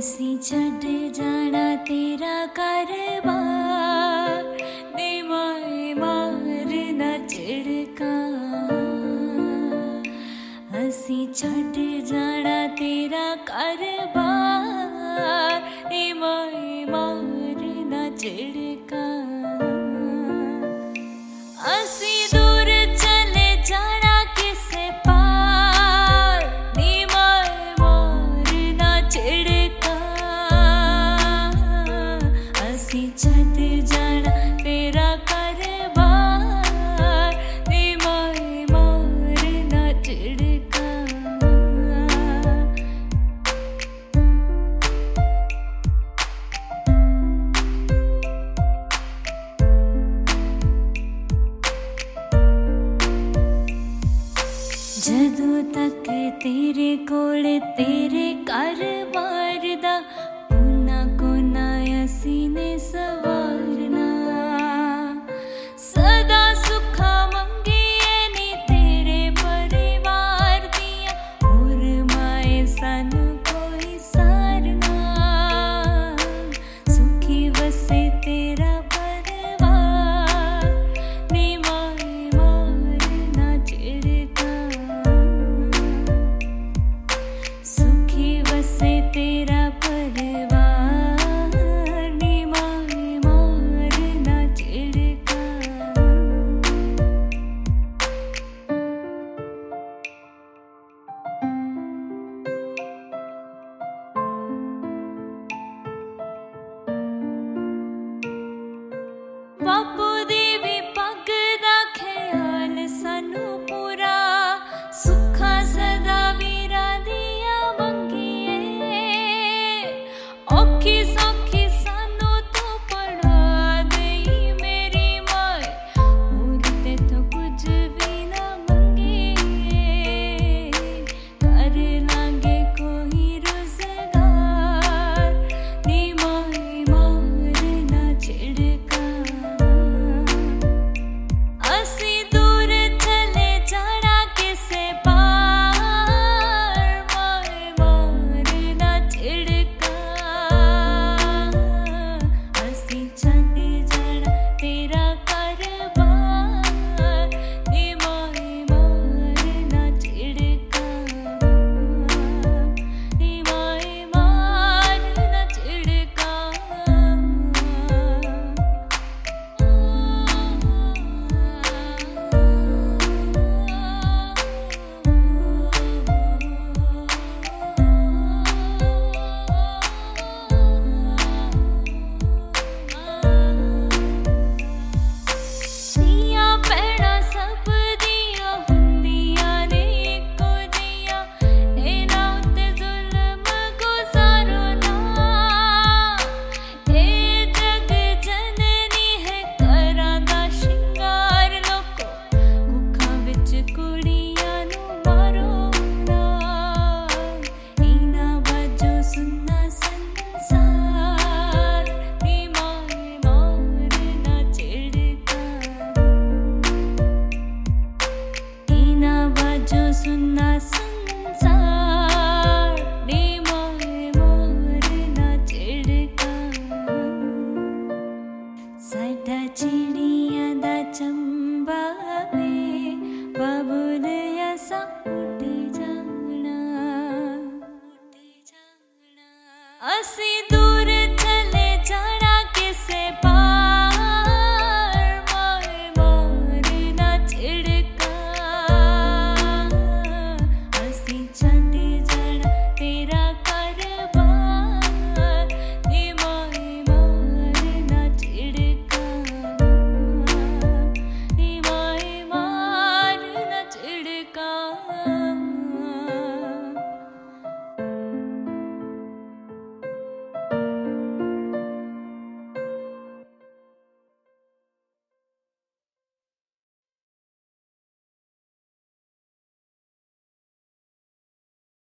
ਅਸੀਂ ਛੱਡ ਜਾਣਾ ਤੇਰਾ ਘਰ-ਬਾਰ ਨੀ ਮਾਏ ਮਾਰਨਾ ਝਿੜਕਾਂ। ਅਸੀਂ ਛੱਡ ਜਾਣਾ ਤੇਰਾ ਘਰ-ਬਾਰ ਨੀ ਮਾਏ ਮਾਰਨਾ ਝਿੜਕਾਂ। ਅਸੀਂ ਦੂਰ ਚਲੇ ਜਾਣਾ ਕਿਸੇ ਪਾਰ ਨੀ ਮਾਏ ਮਾਰਨਾ ਝਿੜਕਾਂ। ਅਸੀਂ ਛੱਡ ਜਾਣਾ ਤੇਰਾ ਘਰ-ਬਾਰ ਨੀ ਮਾਏ ਮਾਰਨਾ ਝਿੜਕਾਂ। ਜਦੋਂ ਤੱਕ ਤੇਰੇ ਕੋਲ ਤੇਰੇ ਘਰ-ਬਾਰ ਦਾ ਕੋਨਾ ਕੋਨਾ ਅਸੀਂ ਨੇ ਸਵਾਰਨਾ। ਸਦਾ ਸੁੱਖਾਂ ਮੰਗੀਏ ਨੀ ਤੇਰੇ ਪਰਿਵਾਰ ਦੀਆਂ, ਹੋਰ ਮਾਏ ਸਾਨੂੰ ਕੋਈ ਸਾਰਨਾ। ਸੁਖੀ ਵਸੇ ਤੇਰਾ ਪਰਿਵਾਰ ਨੀ ਮਾਏ ਮਾਰਨਾ ਝਿੜਕਾਂ। ਸੁਖੀ ਵਸੇ ਤੇਰਾ ਪਰਿਵਾਰ ਨੀ ਮਾਏ ਮਾਰਨਾ ਝਿੜਕਾਂ। ਬਾਪੂ ਦੀ ਵੀ ਪੱਗ ਦਾ ਖਿਆਲ ਸਾਨੂੰ ਪੂਰਾ, ਸੁੱਖਾਂ ਸਦਾ ਵੀਰਾਂ ਦੀਆਂ ਮੰਗੀਏ। ਔਖੀ ਸੌਖੀ ਸਾਨੂੰ ਤੂੰ ਪੜਾ ਦੇਈ ਮੇਰੀ ਮਾਏ, ਹੋਰ ਤੈਥੋਂ ਕੁਝ ਵੀ ਨਾ ਮੰਗੀਏ। ਕਰ ਲਾਂਗੇ ਕੋਈ ਰੁਜ਼ਗਾਰ ਨੀ ਮਾਏ ਮਾਰਨਾ ਝਿੜਕਾਂ। ਅਸੀਂ ਦੂਰ ਚਲੇ ਜਾਣਾ ਕਿਸੇ ਪਾਰ ਮਾਏ ਮਾਰਨਾ ਝਿੜਕਾਂ। ਅਸੀਂ ਛੱਡ ਜਾਣਾ ਤੇਰਾ ਘਰ-ਬਾਰ ਨੀ ਮਾਏ ਮਾਰਨਾ ਝਿੜਕਾਂ। ਨੀ ਮਾਏ ਮਾਰਨਾ ਝਿੜਕਾਂ। ਧੀਆਂ ਭੈਣਾਂ ਸਭ ਦੀਆਂ ਹੁੰਦੀਆਂ ਨੇ ਇੱਕੋ ਜਿਹੀਆਂ, ਇਹਨਾਂ ਉੱਤੇ ਜ਼ੁਲਮ ਗੁਜ਼ਾਰੋ ਨਾ। ਇਹ ਜਗ ਜਨਨੀ ਹੈ ਘਰਾਂ ਦਾ ਸ਼ਿੰਗਾਰ, ਲੋਕੋ ਕੁੱਖਾਂ ਵਿੱਚ ਕੁੜੀਆਂ ਨੂੰ ਮਾਰੋ ਨਾ। ਇਹਨਾਂ ਵਜੋਂ ਸੁੰਨਾ ਸੰਸਾਰ ਨੀ ਮਾਏ ਮਾਰਨਾ ਝਿੜਕਾਂ। ਇਹਨਾਂ ਵਜੋਂ ਸੁੰਨਾ ਸੰਸਾਰ ਨੀ ਮਾਏ ਮਾਰਨਾ ਝਿੜਕਾਂ। ਸਾਡਾ ਚਿੜੀਆਂ ਦਾ ਚੰਬਾ ਵੇ ਬਬੁਲ ਅਸਾਂ ਉੱਡ ਜਾਣਾ। ਅਸੀਂ